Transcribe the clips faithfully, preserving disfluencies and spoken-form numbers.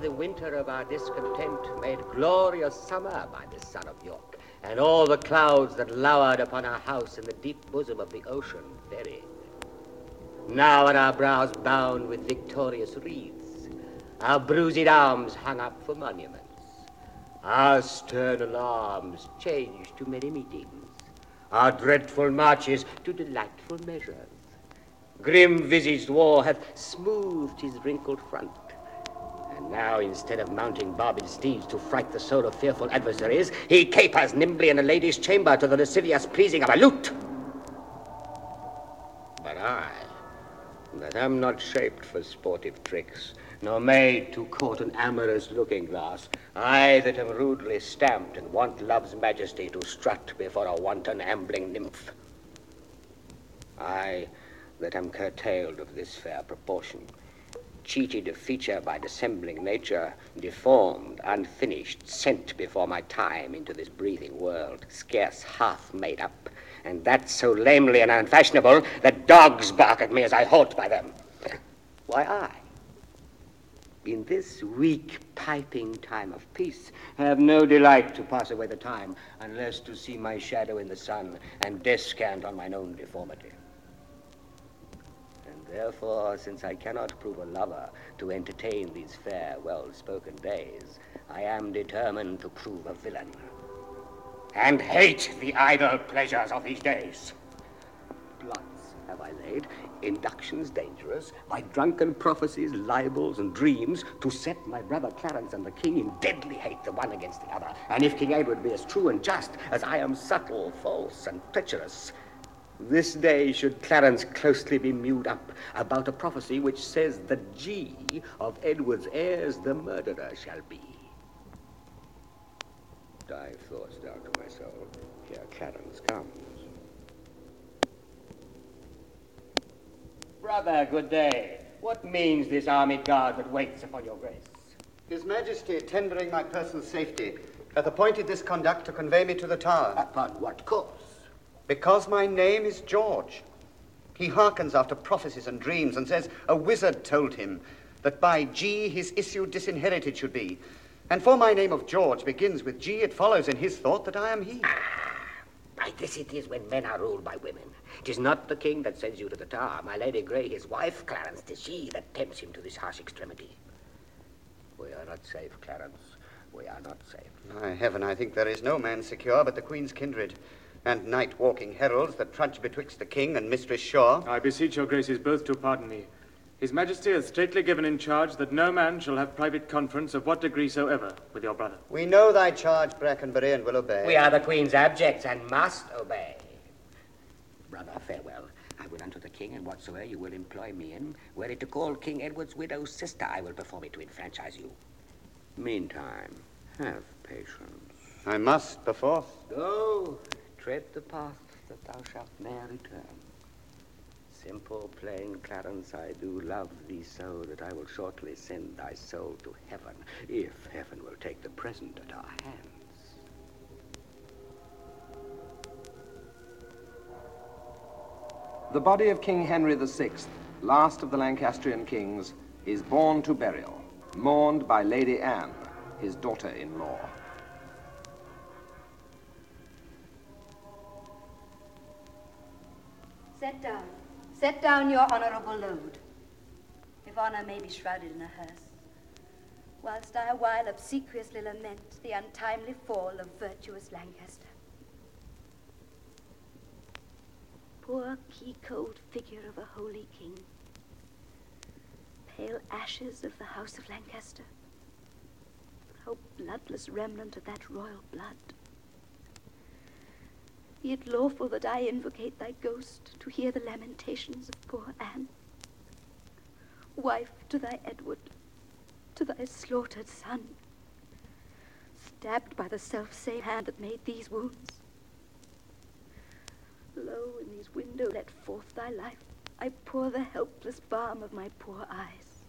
the winter of our discontent made glorious summer by the son of York, and all the clouds that lowered upon our house in the deep bosom of the ocean buried. Now are our brows bound with victorious wreaths, our bruised arms hung up for monuments, our stern alarms changed to merry meetings, our dreadful marches to delightful measures. Grim-visaged war hath smoothed his wrinkled front, and now, instead of mounting barbed steeds to fright the soul of fearful adversaries, he capers nimbly in a lady's chamber to the lascivious pleasing of a lute. But I, that am not shaped for sportive tricks, nor made to court an amorous looking-glass, I that am rudely stamped and want love's majesty to strut before a wanton ambling nymph, I that am curtailed of this fair proportion, cheated of feature by dissembling nature, deformed, unfinished, sent before my time into this breathing world, scarce half made up, and that so lamely and unfashionable that dogs bark at me as I halt by them. Why, I, in this weak piping time of peace, have no delight to pass away the time, unless to see my shadow in the sun, and descant on mine own deformity. Therefore, since I cannot prove a lover to entertain these fair, well-spoken days, I am determined to prove a villain, and hate the idle pleasures of these days. Plots have I laid, inductions dangerous, by drunken prophecies, libels, and dreams, to set my brother Clarence and the king in deadly hate the one against the other. And if King Edward be as true and just as I am subtle, false, and treacherous, this day should Clarence closely be mewed up about a prophecy which says the G of Edward's heirs the murderer shall be. Dive thoughts down to my soul. Here Clarence comes. Brother, good day. What means this armed guard that waits upon your grace? His Majesty, tendering my personal safety, hath appointed this conduct to convey me to the Tower. Upon what course? Because my name is George. He hearkens after prophecies and dreams, and says a wizard told him that by G his issue disinherited should be. And for my name of George begins with G, it follows in his thought that I am he. Ah, by this it is when men are ruled by women. It is not the king that sends you to the Tower. My Lady Grey, his wife, Clarence, 'tis she that tempts him to this harsh extremity. We are not safe, Clarence. We are not safe. By heaven, I think there is no man secure but the Queen's kindred, and night-walking heralds that trudge betwixt the king and Mistress Shaw. I beseech your graces both to pardon me. His Majesty has straitly given in charge that no man shall have private conference of what degree soever with your brother. We know thy charge, Brackenbury, and will obey. We are the Queen's abjects and must obey. Brother, farewell. I will unto the king, and whatsoever you will employ me in, were it to call King Edward's widow's sister, I will perform it to enfranchise you. Meantime, have patience. I must, perforce. Go. Tread the path that thou shalt ne'er return. Simple, plain Clarence, I do love thee so that I will shortly send thy soul to heaven, if heaven will take the present at our hands. The body of King Henry the Sixth, last of the Lancastrian kings, is borne to burial, mourned by Lady Anne, his daughter-in-law. Set down. Set down your honourable load, if honour may be shrouded in a hearse, whilst I awhile obsequiously lament the untimely fall of virtuous Lancaster. Poor key-cold figure of a holy king, pale ashes of the house of Lancaster, oh bloodless remnant of that royal blood. Be it lawful that I invocate thy ghost to hear the lamentations of poor Anne, wife to thy Edward, to thy slaughtered son, stabbed by the self-same hand that made these wounds. Lo, in these windows let forth thy life, I pour the helpless balm of my poor eyes.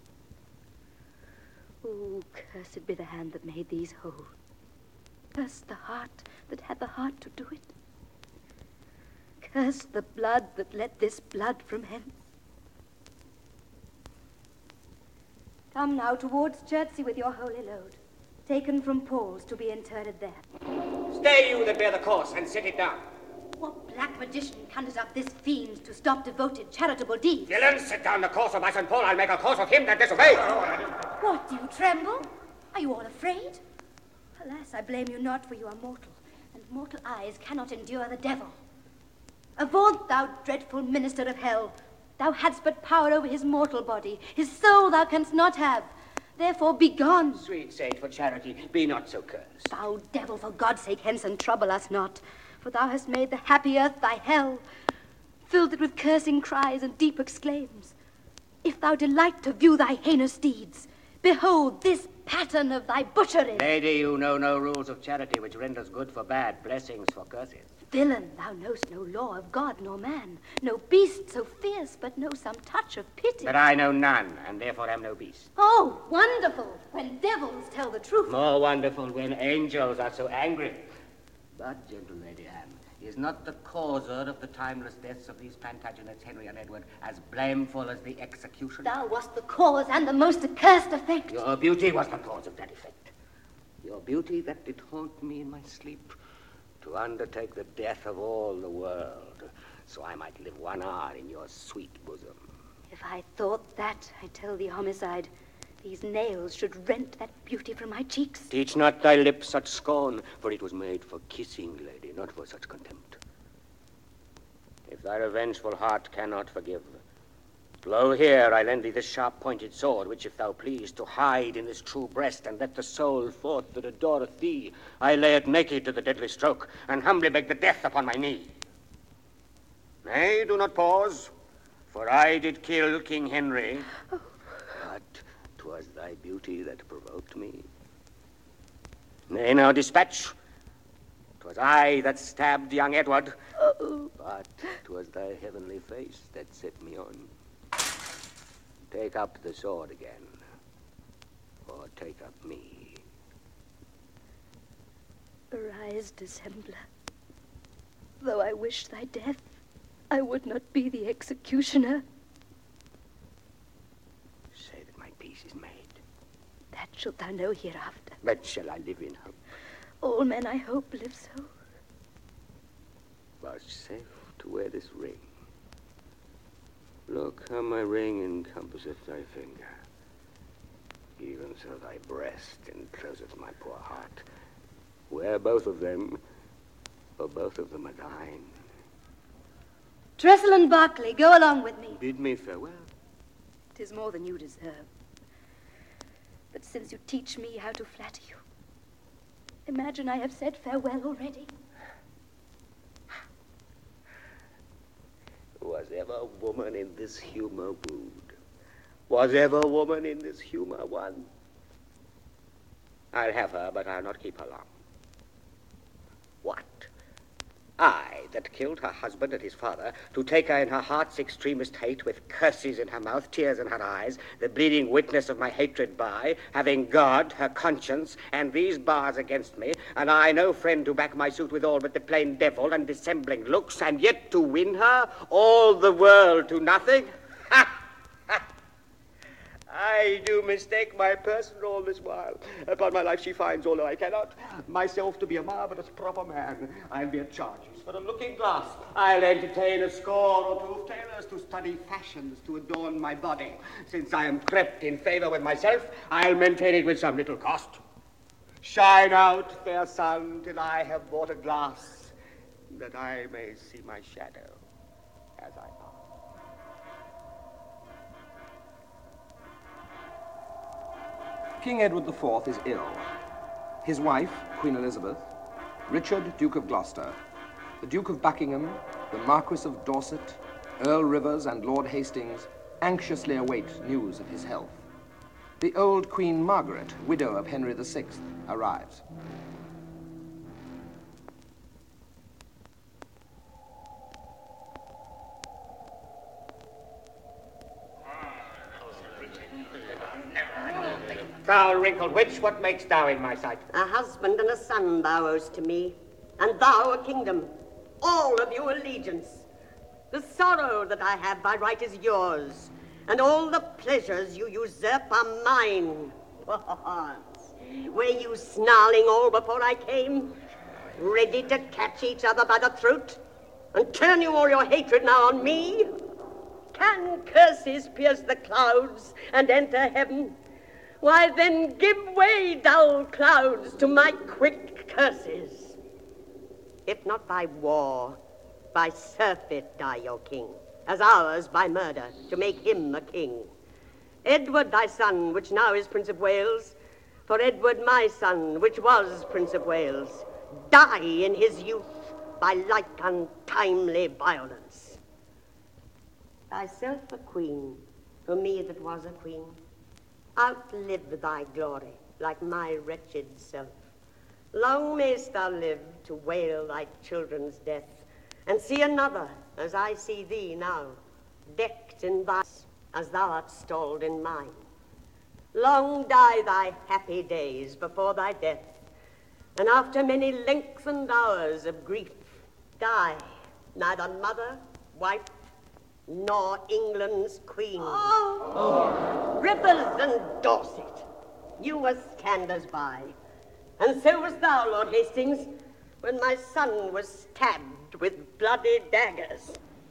Oh, cursed be the hand that made these whole, cursed the heart that had the heart to do it. Curse the blood that let this blood from hence. Come now towards Chertsey with your holy load, taken from Paul's to be interred there. Stay, you that bear the corse, and set it down. What black magician conjures up this fiend to stop devoted charitable deeds? Villain, set down the corse of my son Paul. I'll make a corse of him that disobeys. What, do you tremble? Are you all afraid? Alas, I blame you not, for you are mortal, and mortal eyes cannot endure the devil. Avaunt, thou dreadful minister of hell. Thou hadst but power over his mortal body. His soul thou canst not have. Therefore, begone. Sweet saint, for charity, be not so cursed. Thou devil, for God's sake, hence and trouble us not. For thou hast made the happy earth thy hell, filled it with cursing cries and deep exclaims. If thou delight to view thy heinous deeds, behold this pattern of thy butchery. Lady, you know no rules of charity which renders good for bad, blessings for curses. Villain, thou knowst no law of God nor man, no beast so fierce, but know some touch of pity. But I know none, and therefore am no beast. Oh, wonderful, when devils tell the truth. More wonderful when angels are so angry. But, gentle Lady Anne, is not the causer of the timeless deaths of these Plantagenets, Henry and Edward, as blameful as the execution? Thou wast the cause and the most accursed effect. Your beauty was the cause of that effect. Your beauty that did haunt me in my sleep, to undertake the death of all the world, so I might live one hour in your sweet bosom. If I thought that, I tell thee, homicide, these nails should rent that beauty from my cheeks. Teach not thy lips such scorn, for it was made for kissing, lady, not for such contempt. If thy revengeful heart cannot forgive, lo, here I lend thee this sharp-pointed sword, which if thou please to hide in this true breast, and let the soul forth that adoreth thee, I lay it naked to the deadly stroke, and humbly beg the death upon my knee. Nay, do not pause, for I did kill King Henry, oh. But 'twas thy beauty that provoked me. Nay, now dispatch. 'Twas I that stabbed young Edward, oh. But 'twas thy heavenly face that set me on. Take up the sword again, or take up me. Arise, dissembler. Though I wish thy death, I would not be the executioner. Say that my peace is made. That shalt thou know hereafter. But shall I live in hope? All men, I hope, live so. Vouchsafe to wear this ring. Look how my ring encompasseth thy finger. Even so thy breast encloseth my poor heart. Wear both of them, for both of them are thine. Tressel and Berkeley, go along with me. Bid me farewell. 'Tis more than you deserve. But since you teach me how to flatter you, imagine I have said farewell already. Was ever woman in this humor wooed? Was ever woman in this humor won? I'll have her, but I'll not keep her long. What? I, that killed her husband and his father, to take her in her heart's extremest hate, with curses in her mouth, tears in her eyes, the bleeding witness of my hatred by, having God, her conscience, and these bars against me, and I no friend to back my suit withal but the plain devil and dissembling looks, and yet to win her, all the world to nothing? Ha! I do mistake my person all this while. Upon my life she finds, although I cannot, myself to be a marvelous proper man. I'll be at charges for a looking glass. I'll entertain a score or two of tailors to study fashions to adorn my body. Since I am crept in favor with myself, I'll maintain it with some little cost. Shine out, fair sun, till I have bought a glass, that I may see my shadow as I pass. King Edward the Fourth is ill. His wife, Queen Elizabeth, Richard, Duke of Gloucester, the Duke of Buckingham, the Marquis of Dorset, Earl Rivers, and Lord Hastings anxiously await news of his health. The old Queen Margaret, widow of Henry the Sixth, arrives. Thou wrinkled witch, what makest thou in my sight? A husband and a son thou owest to me, and thou a kingdom, all of you allegiance. The sorrow that I have by right is yours, and all the pleasures you usurp are mine. Were you snarling all before I came, ready to catch each other by the throat, and turn you all your hatred now on me? Can curses pierce the clouds and enter heaven? Why then give way, dull clouds, to my quick curses. If not by war, by surfeit die your king, as ours by murder, to make him a king. Edward thy son, which now is Prince of Wales, for Edward my son, which was Prince of Wales, die in his youth by like untimely violence. Thyself a queen, for me that was a queen, outlive thy glory like my wretched self. Long mayst thou live to wail thy children's death, and see another, as I see thee now, decked in thy as thou art stalled in mine. Long die thy happy days before thy death, and after many lengthened hours of grief, die neither mother, wife, nor England's queen. Oh. Oh. Rivers and Dorset, you were standers by, and so was thou, Lord Hastings, when my son was stabbed with bloody daggers.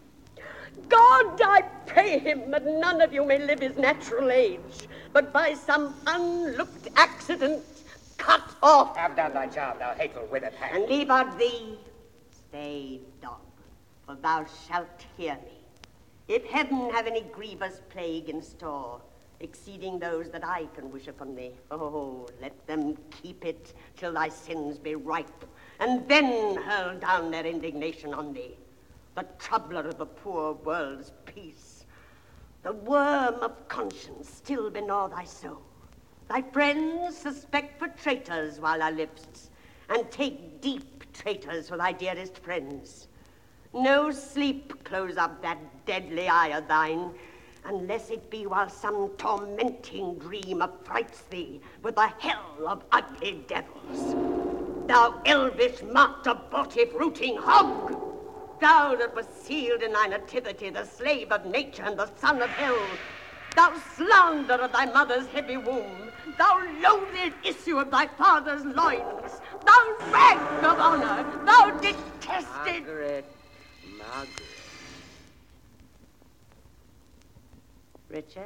God, I pray him that none of you may live his natural age, but by some unlooked accident cut off. Have done thy job, thou hateful withered hag. And leave out thee, stay dog, for thou shalt hear me. If heaven have any grievous plague in store, exceeding those that I can wish upon thee, oh, let them keep it till thy sins be ripe, and then hurl down their indignation on thee, the troubler of the poor world's peace. The worm of conscience still begnaw thy soul. Thy friends suspect for traitors while thou livest, and take deep traitors for thy dearest friends. No sleep close up that deadly eye of thine, unless it be while some tormenting dream affrights thee with the hell of ugly devils. Thou elvish, marked, abortive, rooting hog! Thou that was sealed in thy nativity, the slave of nature and the son of hell! Thou slander of thy mother's heavy womb! Thou loathing issue of thy father's loins! Thou rag of honor! Thou detested... Margaret, Margaret. Richard?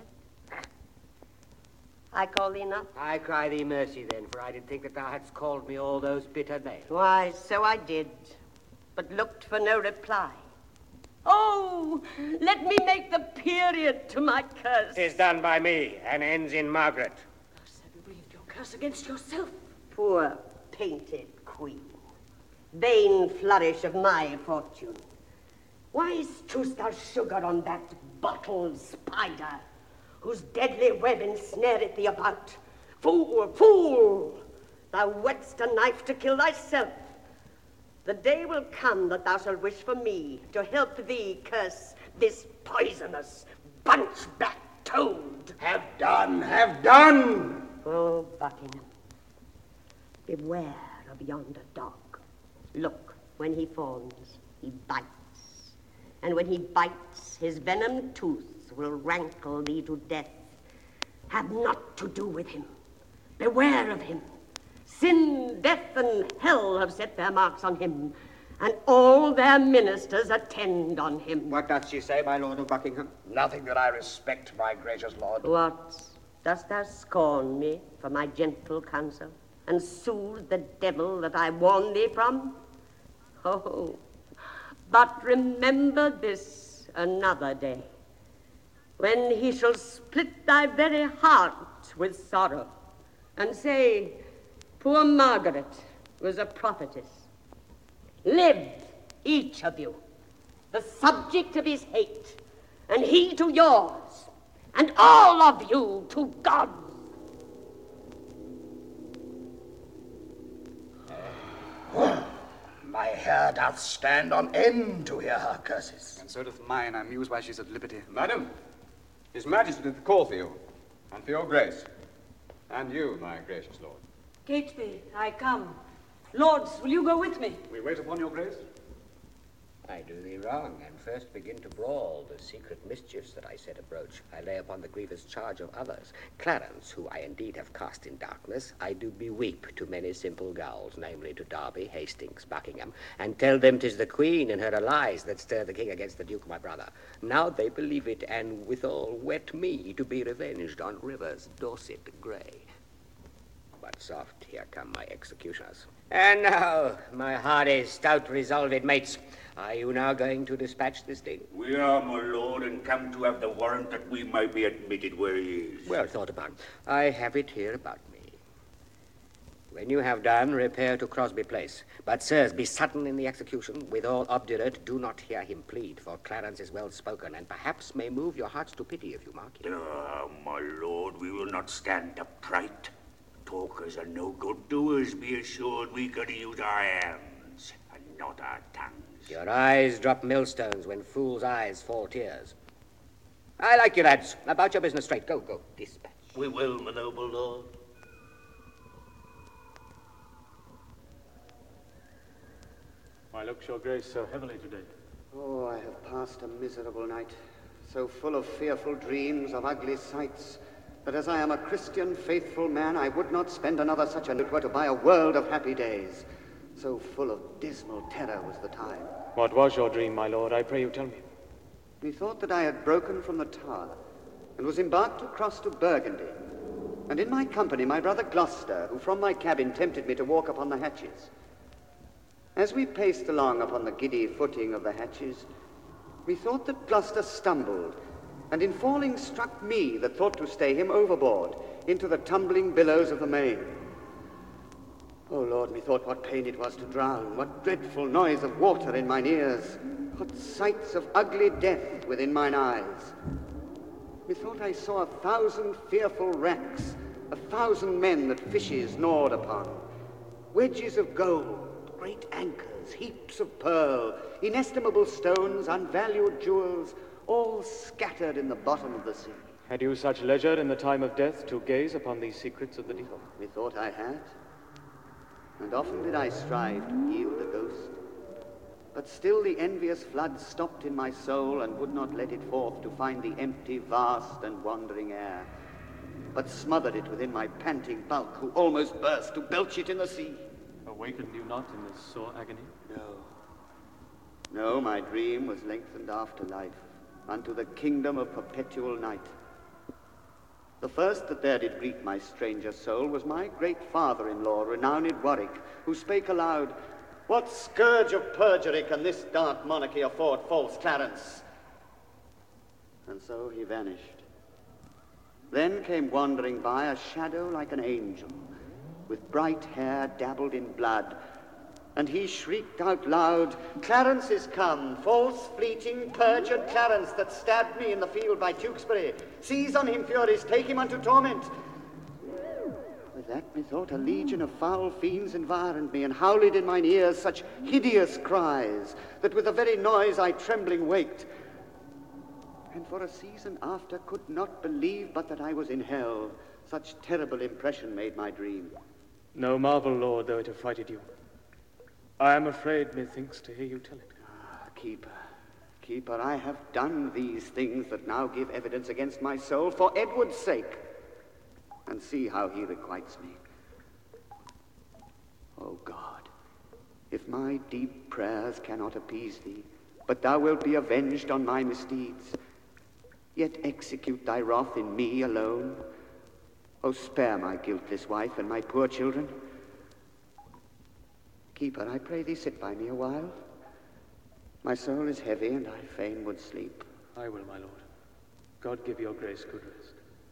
I call thee not? I cry thee mercy then, for I did think that thou hadst called me all those bitter names. Why, so I did, but looked for no reply. Oh, let me make the period to my curse. 'Tis done by me, and ends in Margaret. Thus have you breathed your curse against yourself. Poor painted queen, vain flourish of my fortune. Why strewest thou sugar on that bottled spider, whose deadly web ensnareth thee about? Fool, fool! Thou whetst a knife to kill thyself. The day will come that thou shalt wish for me to help thee curse this poisonous, bunchback toad. Have done, have done! Oh, Buckingham, beware of yonder dog. Look, when he fawns, he bites. And when he bites, his venom tooth will rankle thee to death. Have not to do with him. Beware of him. Sin, death, and hell have set their marks on him, and all their ministers attend on him. What doth she say, my lord of Buckingham? Nothing that I respect, my gracious lord. What? Dost thou scorn me for my gentle counsel, and soothe the devil that I warn thee from? Oh, but remember this another day, when he shall split thy very heart with sorrow, and say, poor Margaret was a prophetess. Live, each of you, the subject of his hate, and he to yours, and all of you to God. My hair doth stand on end to hear her curses. And so doth mine. I muse while she's at liberty. Madam, His Majesty did call for you, and for your grace, and you, my gracious lord. Catesby, I come. Lords, will you go with me? We wait upon your grace. I do thee wrong, and first begin to brawl the secret mischiefs that I set abroach. I lay upon the grievous charge of others. Clarence, who I indeed have cast in darkness, I do beweep to many simple gowls, namely to Derby, Hastings, Buckingham, and tell them 'tis the Queen and her allies that stir the king against the Duke my brother. Now they believe it, and withal wet me to be revenged on Rivers, Dorset, Grey. But soft, here come my executioners. And now, my hardy, stout, resolved mates, are you now going to dispatch this thing? We are, my lord, and come to have the warrant that we may be admitted where he is. Well thought upon. I have it here about me. When you have done, repair to Crosby Place. But, sirs, be sudden in the execution. Withal obdurate, do not hear him plead, for Clarence is well spoken, and perhaps may move your hearts to pity if you mark him. Ah, my lord, we will not stand upright. Talkers are no good doers, be assured. We could use our hands and not our tongues. Your eyes drop millstones when fools' eyes fall tears. I like you, lads. About your business straight. Go, go. Dispatch. We will, my noble lord. Why looks your grace so heavily today? Oh, I have passed a miserable night, so full of fearful dreams, of ugly sights, that as I am a Christian, faithful man, I would not spend another such a night were to buy a world of happy days. So full of dismal terror was the time. What was your dream, my lord? I pray you tell me. Methought that I had broken from the tower, and was embarked across to Burgundy. And in my company my brother Gloucester, who from my cabin tempted me to walk upon the hatches. As we paced along upon the giddy footing of the hatches, methought that Gloucester stumbled, and in falling struck me that thought to stay him overboard into the tumbling billows of the main. Oh, Lord, methought what pain it was to drown, what dreadful noise of water in mine ears, what sights of ugly death within mine eyes. Methought I saw a thousand fearful wrecks, a thousand men that fishes gnawed upon, wedges of gold, great anchors, heaps of pearl, inestimable stones, unvalued jewels, all scattered in the bottom of the sea. Had you such leisure in the time of death to gaze upon these secrets of the deep? Methought I had, and often did I strive to yield the ghost. But still the envious flood stopped in my soul and would not let it forth to find the empty, vast, and wandering air, but smothered it within my panting bulk, who almost burst to belch it in the sea. Awakened you not in this sore agony? No. No, my dream was lengthened after life, unto the kingdom of perpetual night. The first that there did greet my stranger soul was my great father-in-law, renowned Warwick, who spake aloud, "What scourge of perjury can this dark monarchy afford false Clarence?" And so he vanished. Then came wandering by a shadow like an angel, with bright hair dabbled in blood, and he shrieked out loud, "Clarence is come, false, fleeting, perjured Clarence that stabbed me in the field by Tewkesbury. Seize on him, Furies, take him unto torment." With that methought a legion of foul fiends environed me, and howled in mine ears such hideous cries, that with the very noise I trembling waked, and for a season after could not believe but that I was in hell. Such terrible impression made my dream. No marvel, Lord, though it affrighted you. I am afraid, methinks, to hear you tell it. Ah, keeper, keeper, I have done these things that now give evidence against my soul for Edward's sake. And see how he requites me. O God, if my deep prayers cannot appease thee, but thou wilt be avenged on my misdeeds, yet execute thy wrath in me alone. O spare my guiltless wife and my poor children. Keeper, I pray thee sit by me a while. My soul is heavy, and I fain would sleep. I will, my lord. God give your grace good rest.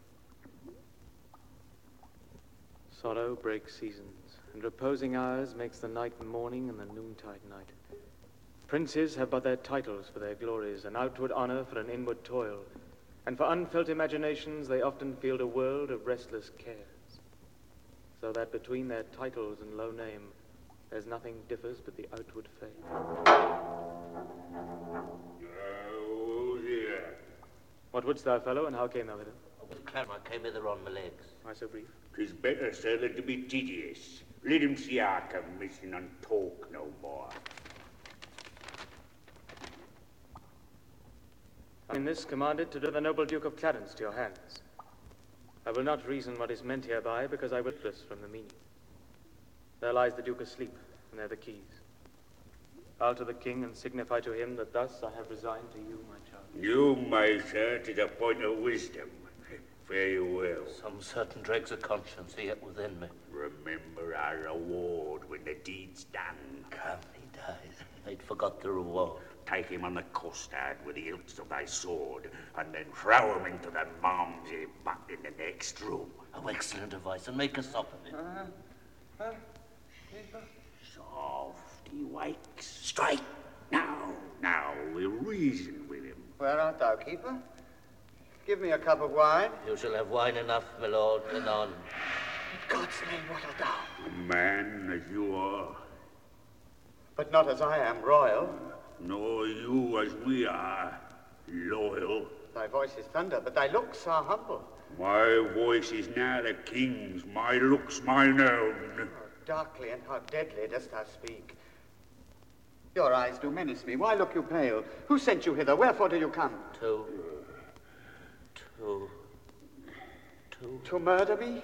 Sorrow breaks seasons, and reposing hours makes the night morning and the noontide night. Princes have but their titles for their glories, and outward honor for an inward toil, and for unfelt imaginations they often field a world of restless cares, so that between their titles and low name there's nothing differs but the outward fame. Oh, dear. What wouldst thou, fellow, and how came thou hither? Oh, with Clara, I came hither on my legs. Why so brief? 'Tis better, sir, than to be tedious. Let him see our commission and talk no more. In this, commanded to deliver the noble Duke of Clarence to your hands. I will not reason what is meant hereby, because I witness from the meaning. There lies the Duke asleep, and there the keys. I'll to the king and signify to him that thus I have resigned to you, my child. You, my sir, to the point of wisdom. Fare you well. Some certain dregs of conscience are yet within me. Remember our reward when the deed's done. Come, he dies. I'd forgot the reward. Take him on the costard with the hilts of thy sword, and then throw him into the malmsey butt in the next room. Oh, excellent advice, and make a sop of it. Uh, uh, Soft, he wakes. Strike! Now, now, we'll reason with him. Where art thou, keeper? Give me a cup of wine. You shall have wine enough, my lord, and on. In God's name, what art thou? A man as you are. But not as I am, royal. Nor you as we are, loyal. Thy voice is thunder, but thy looks are humble. My voice is now the king's, my looks mine own. How darkly and how deadly dost thou speak. Your eyes do menace me. Why look you pale? Who sent you hither? Wherefore do you come? To... To... To... To murder me?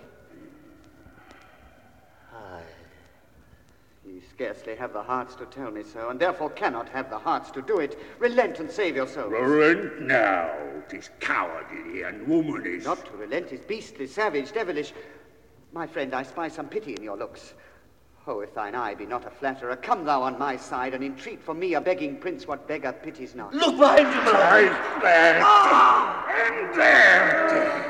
Aye. Ye scarcely have the hearts to tell me so, and therefore cannot have the hearts to do it. Relent and save your souls. Relent now. 'Tis cowardly and womanish. Not to relent is beastly, savage, devilish. My friend, I spy some pity in your looks. Oh, if thine eye be not a flatterer, come thou on my side and entreat for me, a begging prince, what beggar pities not. Look behind you, my lord! And there! Ah! And there!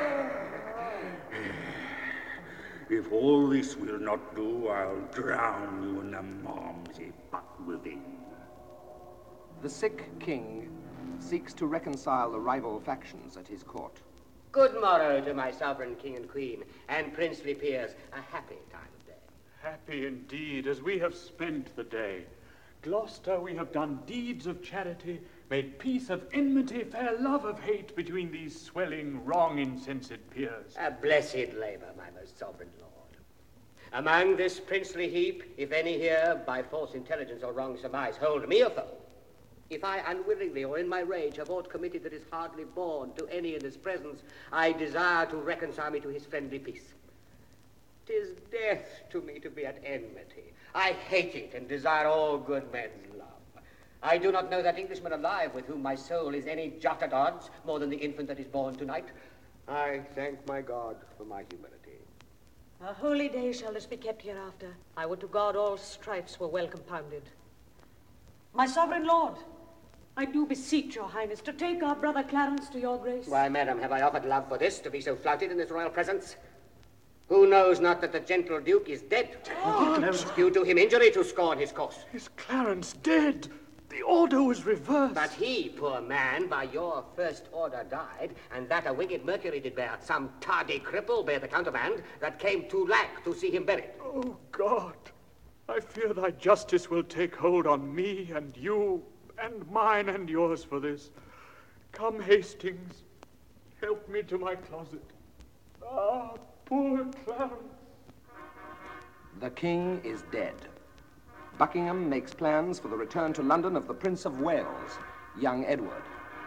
If all this will not do, I'll drown you in the malmsey butt within. The sick king seeks to reconcile the rival factions at his court. Good morrow to my sovereign king and queen, and princely peers, a happy time of day. Happy indeed, as we have spent the day. Gloucester, we have done deeds of charity, made peace of enmity, fair love of hate between these swelling, wrong, insensate peers. A blessed labour, my most sovereign lord. Among this princely heap, if any here, by false intelligence or wrong surmise, hold me a foe, if I unwillingly or in my rage have aught committed that is hardly borne to any in his presence, I desire to reconcile me to his friendly peace. 'Tis death to me to be at enmity. I hate it and desire all good men's love. I do not know that Englishman alive with whom my soul is any jot at odds more than the infant that is born tonight. I thank my God for my humility. A holy day shall this be kept hereafter. I would to God all strifes were well compounded. My sovereign lord, I do beseech your highness to take our brother Clarence to your grace. Why, madam, have I offered love for this, to be so flouted in this royal presence? Who knows not that the gentle duke is dead? What? You do him injury to scorn his course. Is Clarence dead? The order was reversed. But he, poor man, by your first order died, and that a winged Mercury did bear. Some tardy cripple bear the countermand that came too lack to see him buried. Oh, God, I fear thy justice will take hold on me and you, and mine and yours for this. Come, Hastings, help me to my closet. Ah, poor Clarence. The king is dead. Buckingham makes plans for the return to London of the Prince of Wales, young Edward.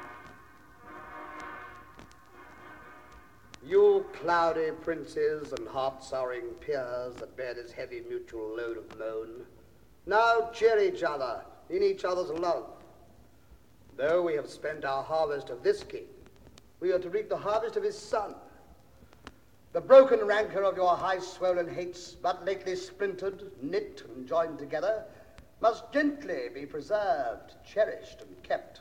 You cloudy princes and heart-souring peers that bear this heavy mutual load of moan, now cheer each other in each other's love. Though we have spent our harvest of this king, we are to reap the harvest of his son. The broken rancour of your high-swollen hates, but lately splintered, knit, and joined together, must gently be preserved, cherished, and kept.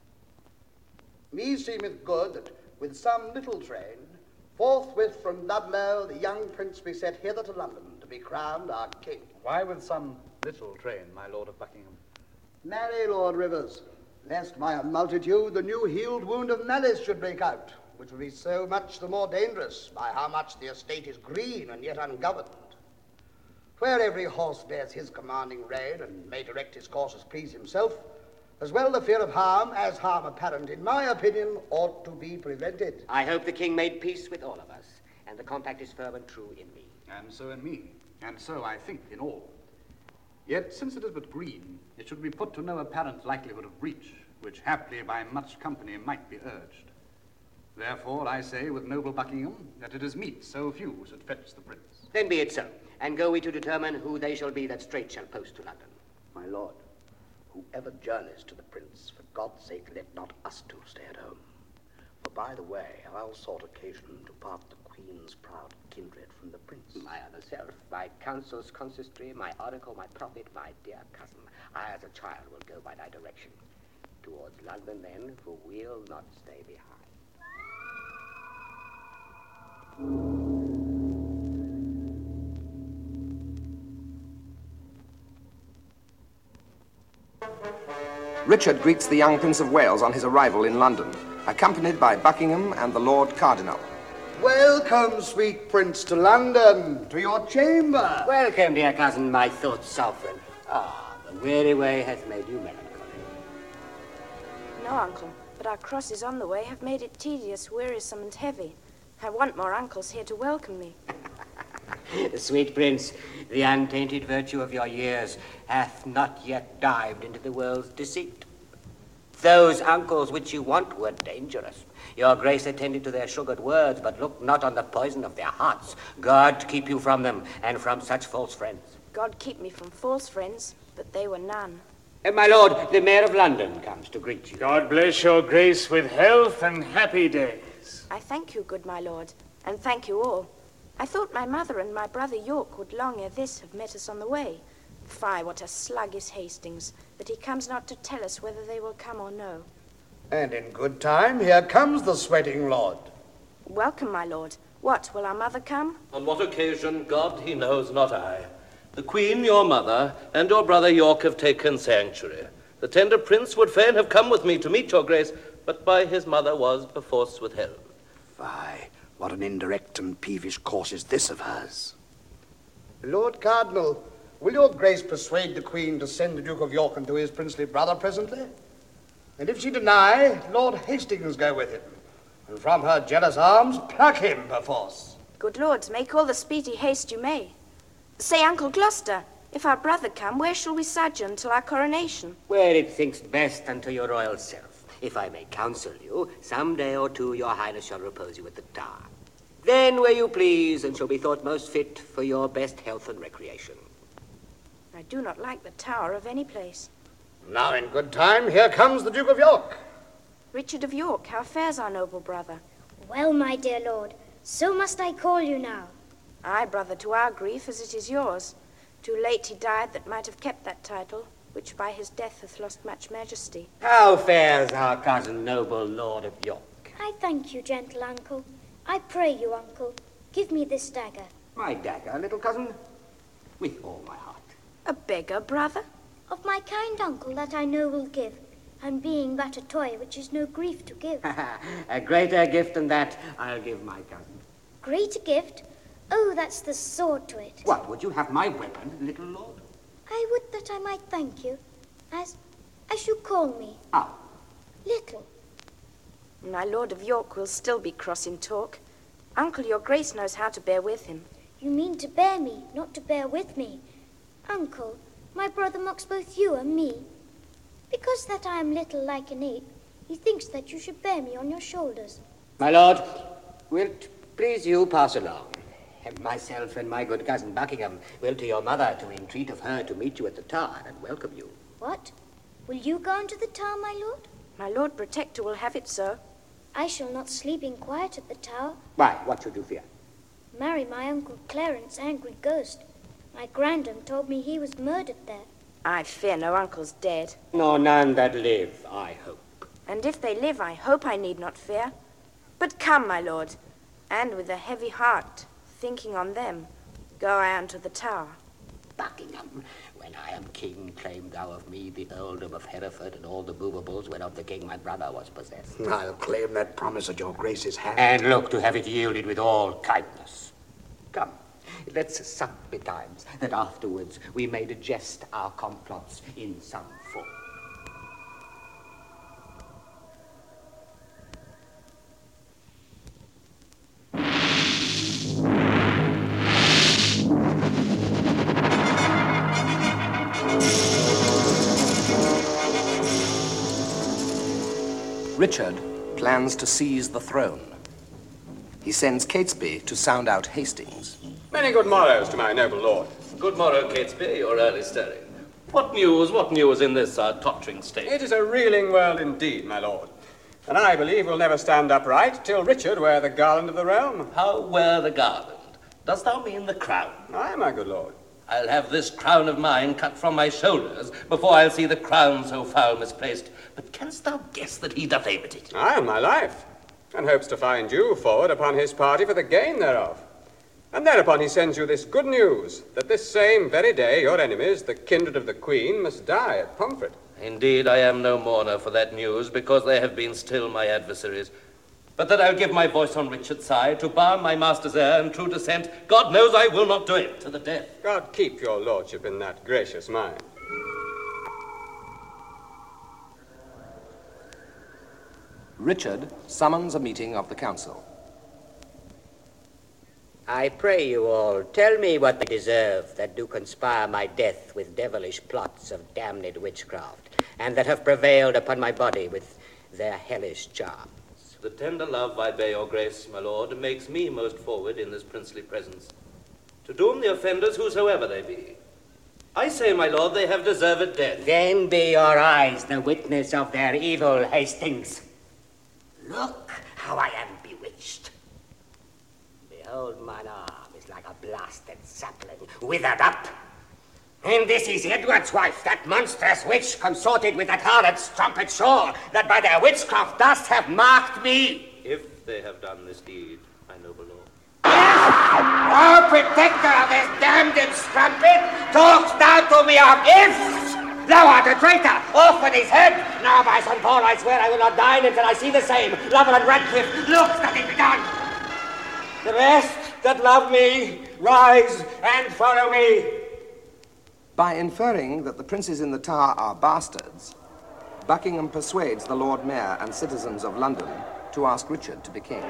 Me seemeth good that, with some little train, forthwith from Ludlow the young prince be set hither to London to be crowned our king. Why with some little train, my lord of Buckingham? Marry, Lord Rivers, lest by a multitude the new healed wound of malice should break out, which will be so much the more dangerous by how much the estate is green and yet ungoverned. Where every horse bears his commanding rein and may direct his course as please himself, as well the fear of harm as harm apparent, in my opinion, ought to be prevented. I hope the king made peace with all of us, and the compact is firm and true in me. And so in me, and so I think in all. Yet, since it is but green, it should be put to no apparent likelihood of breach, which haply by much company might be urged. Therefore I say with noble Buckingham that it is meet so few should fetch the prince. Then be it so, and go we to determine who they shall be that straight shall post to London. My lord, whoever journeys to the prince, for God's sake let not us two stay at home. For by the way, I'll sought occasion to part the queen's proud kindred from the prince. My other self, my council's consistory, my oracle, my prophet, my dear cousin, I as a child will go by thy direction. Towards London then, for we'll not stay behind. Richard greets the young Prince of Wales on his arrival in London, accompanied by Buckingham and the Lord Cardinal. Welcome, sweet prince, to London, to your chamber. Welcome, dear cousin, my thoughts sovereign. Ah, the weary way hath made you melancholy. No, uncle, but our crosses on the way have made it tedious, wearisome, and heavy. I want more uncles here to welcome me. Sweet prince, the untainted virtue of your years hath not yet dived into the world's deceit. Those uncles which you want were dangerous. Your grace attended to their sugared words, but looked not on the poison of their hearts. God keep you from them, and from such false friends. God keep me from false friends, but they were none. And my lord, the mayor of London comes to greet you. God bless your grace with health and happy days. I thank you, good my lord, and thank you all. I thought my mother and my brother York would long ere this have met us on the way. Fie, what a slug is Hastings, that he comes not to tell us whether they will come or no. And in good time, here comes the sweating lord. Welcome, my lord. What, will our mother come? On what occasion, God he knows, not I. The Queen, your mother, and your brother York have taken sanctuary. The tender prince would fain have come with me to meet your grace, but by his mother was perforce withheld. Fie, what an indirect and peevish course is this of hers. Lord Cardinal, will your grace persuade the Queen to send the Duke of York unto his princely brother presently? And if she deny, Lord Hastings go with him, and from her jealous arms pluck him perforce. Good lords, make all the speedy haste you may. Say, Uncle Gloucester, if our brother come, where shall we sojourn till our coronation? Where it thinks best unto your royal self. If I may counsel you, some day or two your highness shall repose you at the Tower. Then where you please, and shall be thought most fit for your best health and recreation. I do not like the Tower of any place. Now in good time, here comes the Duke of York. Richard of York, how fares our noble brother? Well, my dear lord, so must I call you now. Aye, brother, to our grief as it is yours. Too late he died that might have kept that title, which by his death hath lost much majesty. How fares our cousin, noble Lord of York? I thank you, gentle uncle. I pray you, uncle, give me this dagger. My dagger, little cousin? With all my heart. A beggar, brother? Of my kind uncle that I know will give, and being but a toy which is no grief to give. A greater gift than that I'll give my cousin. Greater gift? Oh, that's the sword to it. What, would you have my weapon, little lord? I would that I might thank you, as, as you call me. How? Little. My Lord of York will still be cross in talk. Uncle, your grace knows how to bear with him. You mean to bear me, not to bear with me. Uncle, my brother mocks both you and me. Because that I am little like an ape, he thinks that you should bear me on your shoulders. My lord, wilt please you pass along? And myself and my good cousin Buckingham will to your mother to entreat of her to meet you at the Tower and welcome you. What? Will you go into the Tower, my lord? My Lord Protector will have it so. I shall not sleep in quiet at the Tower. Why, what should you fear? Marry my Uncle Clarence, angry ghost. My grandam told me he was murdered there. I fear no uncle's dead. Nor none that live, I hope. And if they live, I hope I need not fear. But come, my lord, and with a heavy heart, thinking on them, go I unto the Tower. Buckingham, when I am king, claim thou of me the earldom of Hereford and all the movables whereof the king my brother was possessed. I'll claim that promise at your grace's hand. And look to have it yielded with all kindness. Come, let's sup betimes, that afterwards we may digest our complots in some form. Richard plans to seize the throne. He sends Catesby to sound out Hastings. Many good morrows to my noble lord. Good morrow, Catesby, your early stirring. What news, what news in this our tottering state? It is a reeling world indeed, my lord. And I believe we'll never stand upright till Richard wear the garland of the realm. How wear the garland? Dost thou mean the crown? Aye, my good lord. I'll have this crown of mine cut from my shoulders before I'll see the crown so foul misplaced. But canst thou guess that he doth aim at it? Aye, on my life, and hopes to find you forward upon his party for the gain thereof. And thereupon he sends you this good news, that this same very day your enemies, the kindred of the Queen, must die at Pomfret. Indeed, I am no mourner for that news, because they have been still my adversaries. But that I'll give my voice on Richard's side, to bar my master's heir and true descent, God knows I will not do it to the death. God keep your lordship in that gracious mind. Richard summons a meeting of the council. I pray you all, tell me what they deserve that do conspire my death with devilish plots of damned witchcraft, and that have prevailed upon my body with their hellish charms. The tender love I bear your grace, my lord, makes me most forward in this princely presence, to doom the offenders whosoever they be. I say, my lord, they have deserved death. Then be your eyes the witness of their evil, Hastings. Look how I am bewitched. Behold, mine arm is like a blasted sapling, withered up. And this is Edward's wife, that monstrous witch consorted with that harlot's trumpet shore, that by their witchcraft dost have marked me. If they have done this deed, my noble lord. O protector of this damned strumpet, talkst thou to me of ifs? Thou art a traitor! Off with his head! Now, by Saint Paul, I swear I will not dine until I see the same. Lovel and Radcliffe, look that it be done! The rest that love me, rise and follow me. By inferring that the princes in the Tower are bastards, Buckingham persuades the Lord Mayor and citizens of London to ask Richard to be king.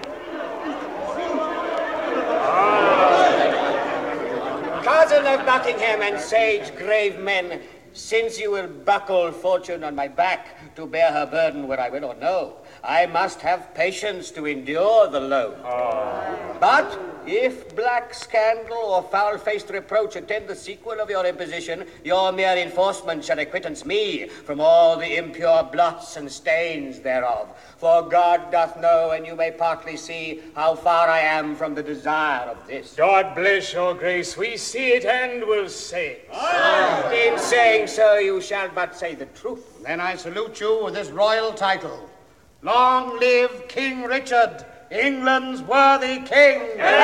Cousin of Buckingham and sage grave men, since you will buckle fortune on my back to bear her burden where I will or no, I must have patience to endure the load. Oh. But if black scandal or foul-faced reproach attend the sequel of your imposition, your mere enforcement shall acquittance me from all the impure blots and stains thereof. For God doth know, and you may partly see, how far I am from the desire of this. God bless your grace, we see it and will say it. Oh. In saying so, you shall but say the truth. Then I salute you with this royal title. Long live King Richard, England's worthy king!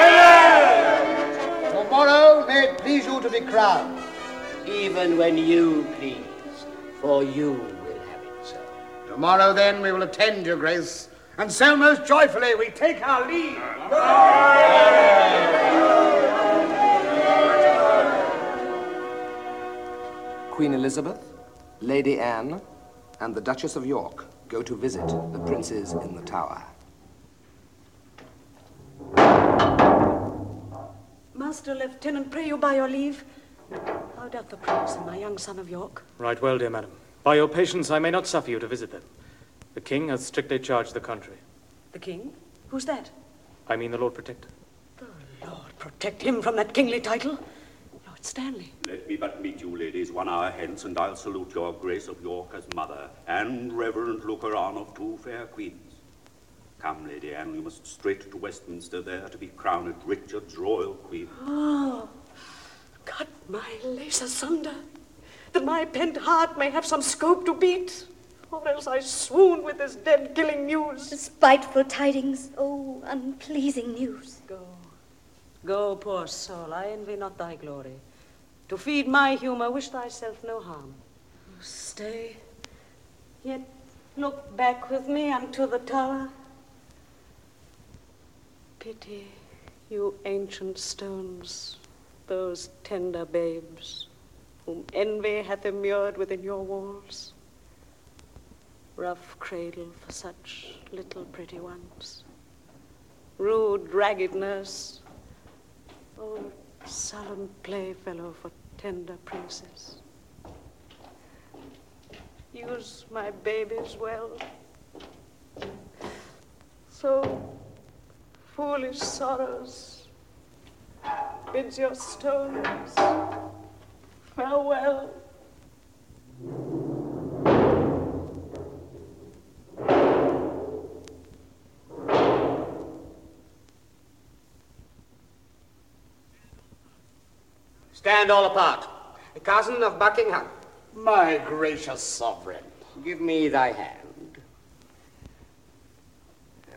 Amen! Tomorrow may it please you to be crowned. Even when you please, for you will have it so. Tomorrow, then, we will attend your grace, and so most joyfully we take our leave. Queen Elizabeth, Lady Anne, and the Duchess of York go to visit the princes in the Tower. Master Lieutenant, pray you by your leave. How doth the prince and my young son of York? Right well, dear madam. By your patience, I may not suffer you to visit them. The king hath strictly charged the country. The king? Who's that? I mean the Lord Protector. The Lord protect him from that kingly title. Lord Stanley. Let me but meet you, ladies, one hour hence, and I'll salute your Grace of York as mother, and reverend looker-on of two fair queens. Come, Lady Anne, we must straight to Westminster there to be crowned Richard's royal queen. Oh, cut my lace asunder, that my pent heart may have some scope to beat, or else I swoon with this dead-killing news. Spiteful tidings, oh, unpleasing news. Go, go, poor soul, I envy not thy glory. To feed my humour, wish thyself no harm. Oh, stay, yet look back with me unto the Tower. Pity, you ancient stones, those tender babes, whom envy hath immured within your walls. Rough cradle for such little pretty ones. Rude, ragged nurse, old sullen playfellow for tender princes. Use my babies well, So foolish sorrows bids your stones farewell. Stand all apart. Cousin of Buckingham. My gracious sovereign. Give me thy hand. Ah.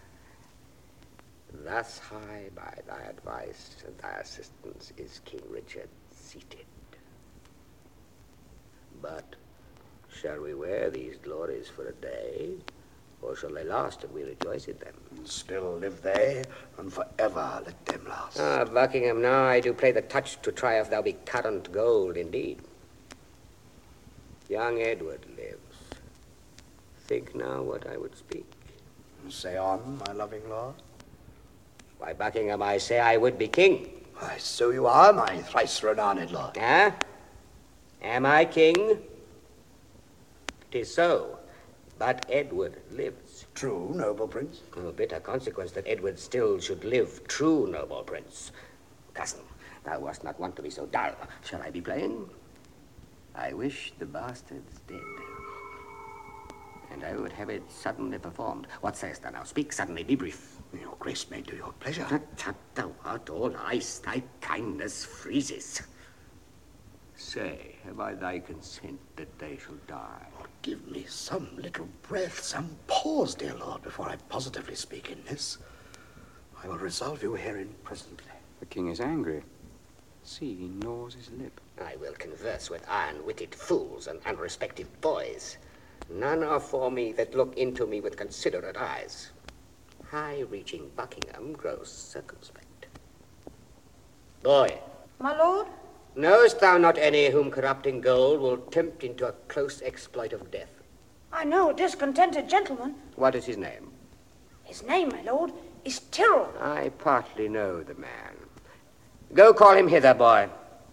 Thus high by thy advice and thy assistance is King Richard seated. But shall we wear these glories for a day, or shall they last and we rejoice in them? Still live they, and forever let them last. Ah, Buckingham, now I do play the touch to try if thou be current gold indeed. Young Edward lives. Think now what I would speak. Say on, my loving lord. Why, Buckingham, I say I would be king. Why, so you are, my thrice renowned lord. Ah? Am I king? 'Tis so, but Edward lives. True, noble prince. Oh, bitter consequence that Edward still should live. True, noble prince. Cousin, thou wast not wont to be so dull. Shall I be plain? I wish the bastards dead. And I would have it suddenly performed. What sayest thou now? Speak suddenly, be brief. Your grace may do your pleasure. Tut, tut, thou art all ice, thy kindness freezes. Say, have I thy consent that they shall die? Give me some little breath, some pause, dear lord, before I positively speak in this. I will resolve you herein presently. The king is angry. See, he gnaws his lip. I will converse with iron-witted fools and unrespected boys. None are for me that look into me with considerate eyes. High-reaching Buckingham grows circumspect. Boy. My lord? Knowest thou not any whom corrupting gold will tempt into a close exploit of death? I know a discontented gentleman. What is his name? His name, my lord, is Tyrrell. I partly know the man. Go call him hither, boy.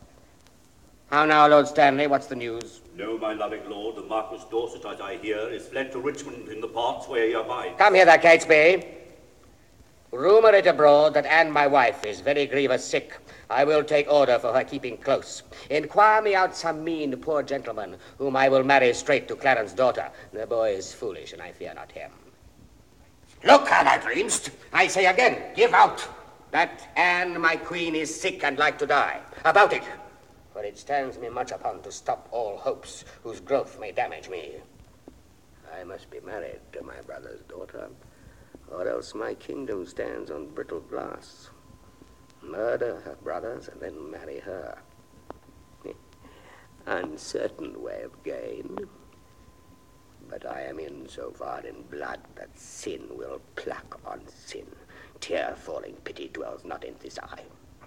How now, Lord Stanley, what's the news? No, my loving lord, the Marquis Dorset, as I hear, is fled to Richmond in the parts where he abides. Come hither, Catesby. Rumour it abroad that Anne, my wife, is very grievous sick. I will take order for her keeping close. Inquire me out some mean poor gentleman, whom I will marry straight to Clarence' daughter. The boy is foolish, and I fear not him. Look how thou dreamst. I say again, give out that Anne, my queen, is sick and like to die. About it, for it stands me much upon to stop all hopes whose growth may damage me. I must be married to my brother's daughter, or else my kingdom stands on brittle glass. Murder her brothers and then marry her. Uncertain way of gain. But I am in so far in blood that sin will pluck on sin. Tear-falling pity dwells not in this eye.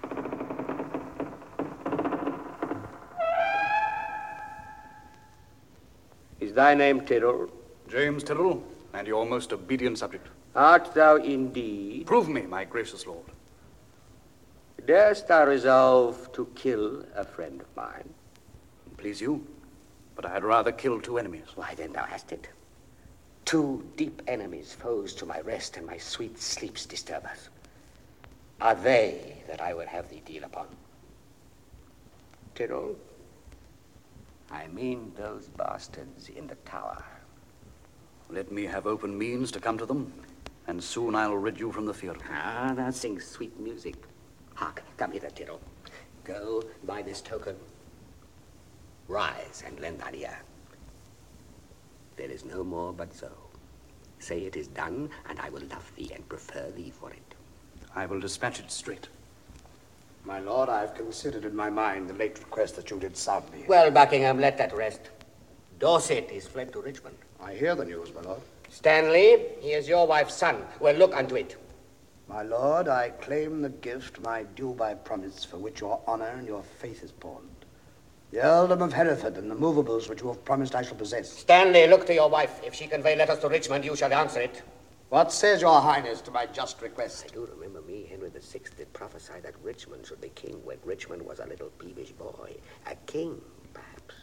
Is thy name Tyrrell? James Tyrrell, and your most obedient subject. Art thou indeed? Prove me, my gracious lord. Darest thou resolve to kill a friend of mine? Please you, but I had rather kill two enemies. Why, then thou hast it. Two deep enemies, foes to my rest and my sweet sleep's disturbers. Are they that I would have thee deal upon? Tyrrell, I mean those bastards in the tower. Let me have open means to come to them, and soon I'll rid you from the fear. Ah, thou sings sweet music. Hark, come hither, Tyrrell. Go by this token. Rise and lend thine ear. There is no more but so. Say it is done, and I will love thee and prefer thee for it. I will dispatch it straight. My lord, I've considered in my mind the late request that you did sound me. Well, Buckingham, let that rest. Dorset is fled to Richmond. I hear the news, my lord. Stanley, he is your wife's son. Well, look unto it. My lord, I claim the gift, my due by promise, for which your honor and your faith is pawned. The earldom of Hereford and the movables which you have promised I shall possess. Stanley, look to your wife. If she convey letters to Richmond, you shall answer it. What says your highness to my just request? I do remember me, Henry the Sixth, did prophesy that Richmond should be king when Richmond was a little peevish boy. A king, perhaps.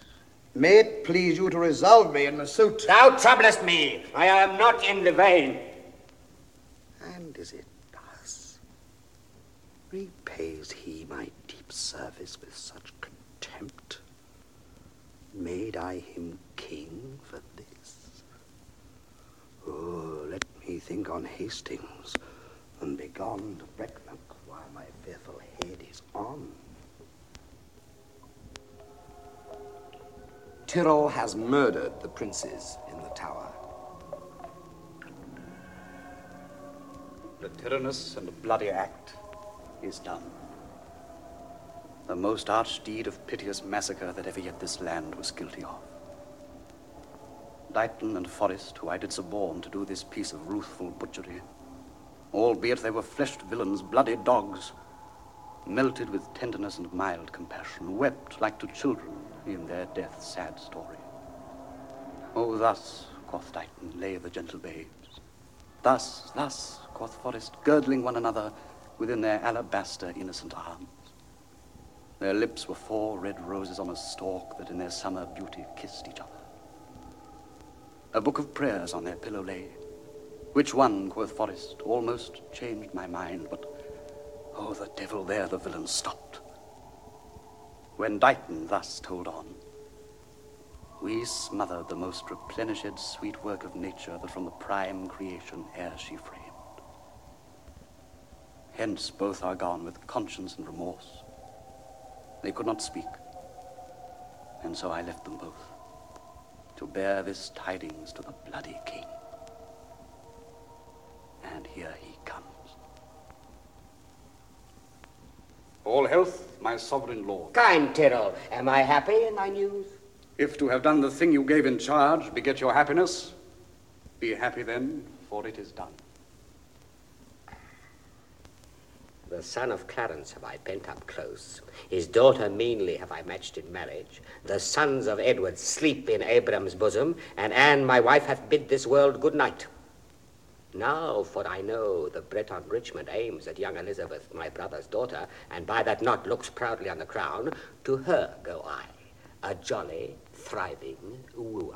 May it please you to resolve me in the suit. Thou troublest me. I am not in the vein. And is it thus? Repays he my deep service with such contempt? Made I him king for this? Oh, let me think on Hastings and be gone to Brecknock while my fearful head is on. Tyrrell has murdered the princes in the tower. The tyrannous and bloody act is done. The most arch deed of piteous massacre that ever yet this land was guilty of. Dighton and Forrest, who I did suborn to do this piece of ruthful butchery, albeit they were fleshed villains, bloody dogs, melted with tenderness and mild compassion, wept like to children in their death's sad story. Oh, thus, quoth Dighton, lay the gentle babes. Thus, thus, quoth Forrest, girdling one another within their alabaster innocent arms. Their lips were four red roses on a stalk that in their summer beauty kissed each other. A book of prayers on their pillow lay. Which one, quoth Forrest, almost changed my mind, but, oh, the devil, there the villain stopped. When Dighton thus told on, we smothered the most replenished sweet work of nature that from the prime creation ere she framed. Hence both are gone with conscience and remorse. They could not speak, and so I left them both to bear this tidings to the bloody king. And here he comes. All health, my sovereign lord. Kind Tyrrell, am I happy in thy news? If to have done the thing you gave in charge beget your happiness, be happy then, for it is done. The son of Clarence have I pent up close. His daughter meanly have I matched in marriage. The sons of Edward sleep in Abram's bosom, and Anne, my wife, hath bid this world good night. Now, for I know the Breton Richmond aims at young Elizabeth, my brother's daughter, and by that knot looks proudly on the crown, to her go I, a jolly, thriving wooer.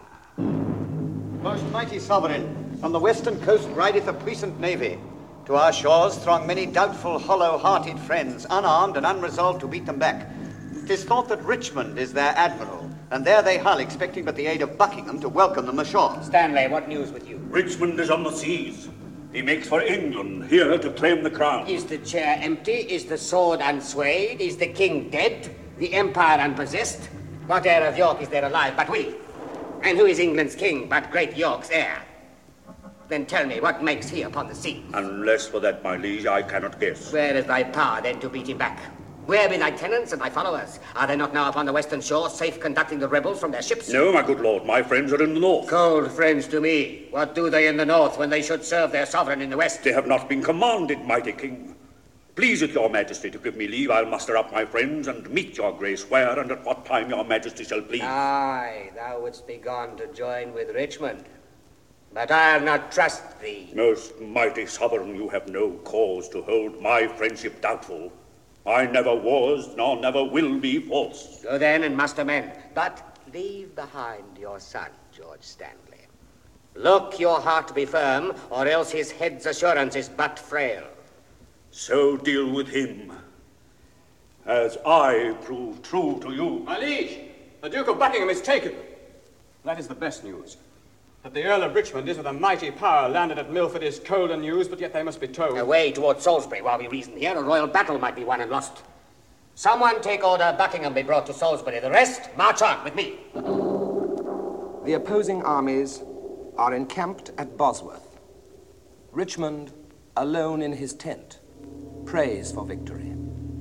Most mighty sovereign, on the western coast rideth a puissant navy. To our shores throng many doubtful, hollow-hearted friends, unarmed and unresolved to beat them back. 'Tis thought that Richmond is their admiral, and there they hull, expecting but the aid of Buckingham to welcome them ashore. Stanley, what news with you? Richmond is on the seas. He makes for England, here to claim the crown. Is the chair empty? Is the sword unswayed? Is the king dead? The empire unpossessed? What heir of York is there alive but we? And who is England's king but great York's heir? Then tell me, what makes he upon the sea? Unless for that, my liege, I cannot guess. Where is thy power, then, to beat him back? Where be thy tenants and thy followers? Are they not now upon the western shore, safe conducting the rebels from their ships? No, my good lord, my friends are in the north. Cold friends to me. What do they in the north when they should serve their sovereign in the west? They have not been commanded, mighty king. Please it your majesty to give me leave, I'll muster up my friends and meet your grace where and at what time your majesty shall please. Aye, thou wouldst be gone to join with Richmond. But I'll not trust thee. Most mighty sovereign, you have no cause to hold my friendship doubtful. I never was, nor never will be false. Go then and muster men, but leave behind your son, George Stanley. Look your heart be firm, or else his head's assurance is but frail. So deal with him, as I prove true to you. My liege, the Duke of Buckingham is taken. That is the best news. That the Earl of Richmond is with a mighty power landed at Milford is colder news, but yet they must be told. Away towards Salisbury while we reason here, a royal battle might be won and lost. Someone take order Buckingham be brought to Salisbury. The rest, march on with me. The opposing armies are encamped at Bosworth. Richmond, alone in his tent, prays for victory.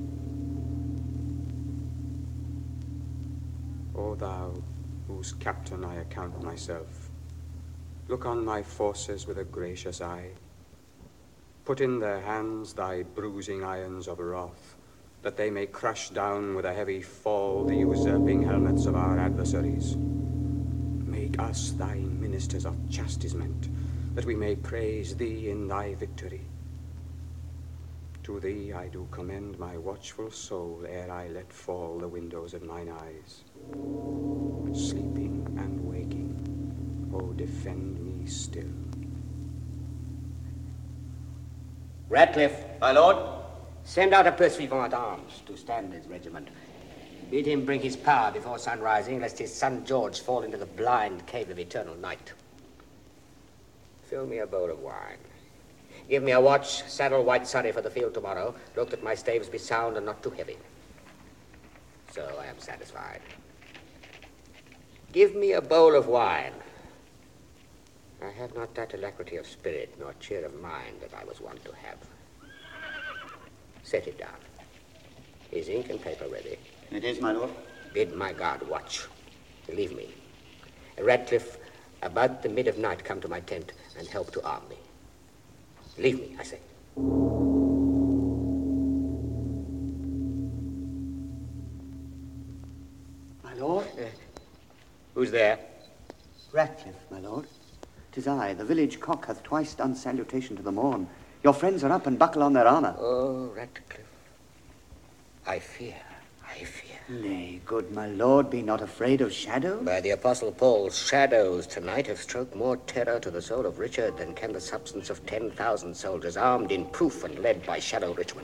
O thou, whose captain I account myself, look on my forces with a gracious eye. Put in their hands thy bruising irons of wrath, that they may crush down with a heavy fall the usurping helmets of our adversaries. Make us thy ministers of chastisement, that we may praise thee in thy victory. To thee I do commend my watchful soul ere I let fall the windows of mine eyes. Sleeping and waking, oh, defend me still. Ratcliffe. My lord. Send out a pursuivant at arms to Stanley's regiment. Bid him bring his power before sunrising, lest his son George fall into the blind cave of eternal night. Fill me a bowl of wine. Give me a watch, saddle White Surrey for the field tomorrow. Look that my staves be sound and not too heavy. So I am satisfied. Give me a bowl of wine. I have not that alacrity of spirit nor cheer of mind that I was wont to have. Set it down. Is ink and paper ready? It is, my lord. Bid my guard watch. Leave me. Ratcliffe, about the mid of night come to my tent and help to arm me. Leave me, I say. My lord? Uh, who's there? Ratcliffe, my lord. 'Tis I. The village cock hath twice done salutation to the morn. Your friends are up and buckle on their armour. Oh, Ratcliffe. I fear, I fear. Nay, good my lord, be not afraid of shadow. By the Apostle Paul's shadows tonight have stroked more terror to the soul of Richard than can the substance of ten thousand soldiers armed in proof and led by Shadow Richmond.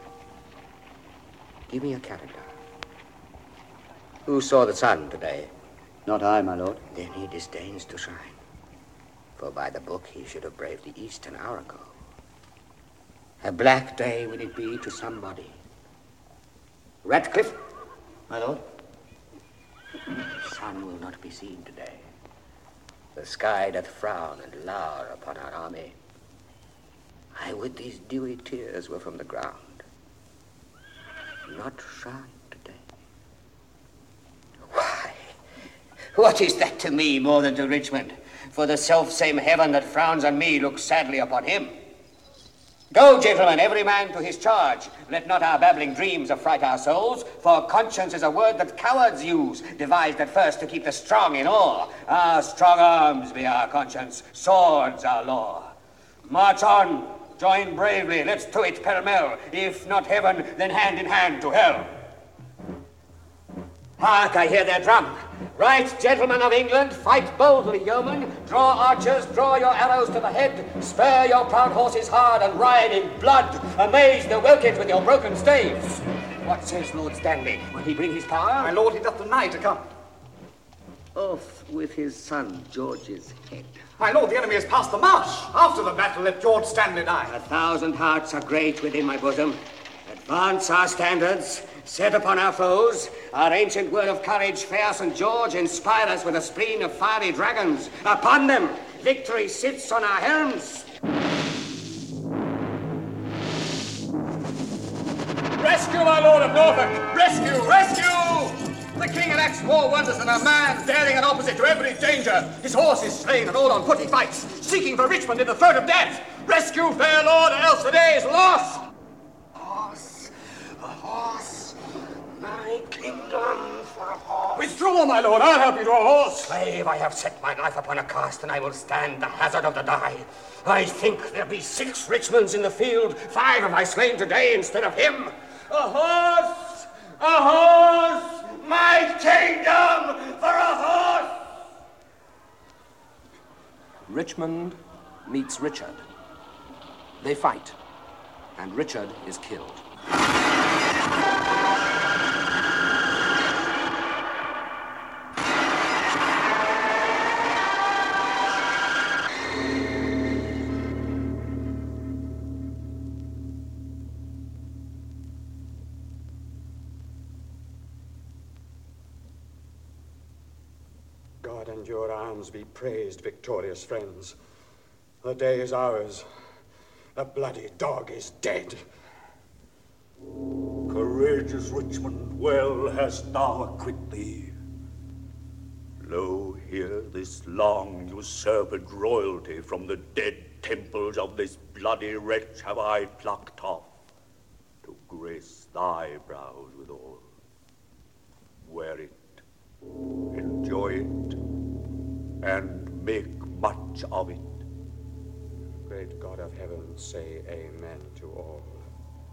Give me a calendar. Who saw the sun today? Not I, my lord. Then he disdains to shine. For by the book he should have braved the east an hour ago. A black day will it be to somebody. Ratcliffe? My lord? The sun will not be seen today. The sky doth frown and lower upon our army. I would these dewy tears were from the ground. Not shine today. Why, what is that to me more than to Richmond? For the self-same heaven that frowns on me looks sadly upon him. Go, gentlemen, every man to his charge. Let not our babbling dreams affright our souls, for conscience is a word that cowards use, devised at first to keep the strong in awe. Our strong arms be our conscience, swords our law. March on, join bravely, let's to it pell-mell. If not heaven, then hand in hand to hell. Hark, I hear their drum. Right, gentlemen of England, fight boldly, yeomen. Draw archers, draw your arrows to the head. Spur your proud horses hard and ride in blood. Amaze the welkin with your broken staves. What says Lord Stanley? Will he bring his power? My lord, he doth deny to come. Off with his son George's head. My lord, the enemy has passed the marsh. After the battle, let George Stanley die. A thousand hearts are great within my bosom. Advance our standards, set upon our foes. Our ancient word of courage, fair Saint George, inspire us with a spleen of fiery dragons. Upon them, victory sits on our helms. Rescue, my lord of Norfolk! Rescue! Rescue! The king enacts more wonders than a man daring and opposite to every danger. His horse is slain and all on foot he fights, seeking for Richmond in the throat of death. Rescue, fair lord, or else the day is lost! Horse, a horse, my kingdom for a horse. Withdraw, my lord, I'll help you to a horse. Slave, I have set my life upon a cast, and I will stand the hazard of the die. I think there be six Richmonds in the field. Five have I slain today instead of him. A horse, a horse, my kingdom for a horse. Richmond meets Richard. They fight, and Richard is killed. God and your arms be praised, victorious friends. The day is ours. The bloody dog is dead. Courageous Richmond, well hast thou acquit thee. Lo, here this long usurped royalty from the dead temples of this bloody wretch have I plucked off, to grace thy brows withal. Wear it, enjoy it, and make much of it. Great God of heaven, say amen to all.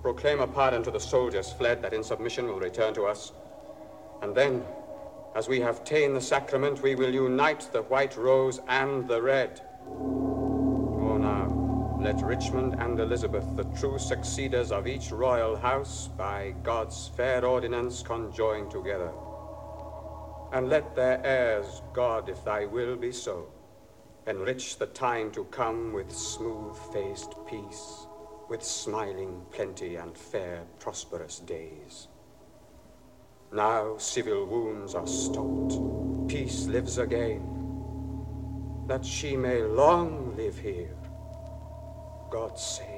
proclaim a pardon to the soldiers fled, that in submission will return to us. And then, as we have ta'en the sacrament, we will unite the white rose and the red. Oh, now, let Richmond and Elizabeth, the true succeeders of each royal house, by God's fair ordinance conjoin together. And let their heirs, God, if thy will be so, enrich the time to come with smooth-faced peace, with smiling plenty and fair prosperous days. Now civil wounds are stopped, peace lives again, that she may long live here, God save.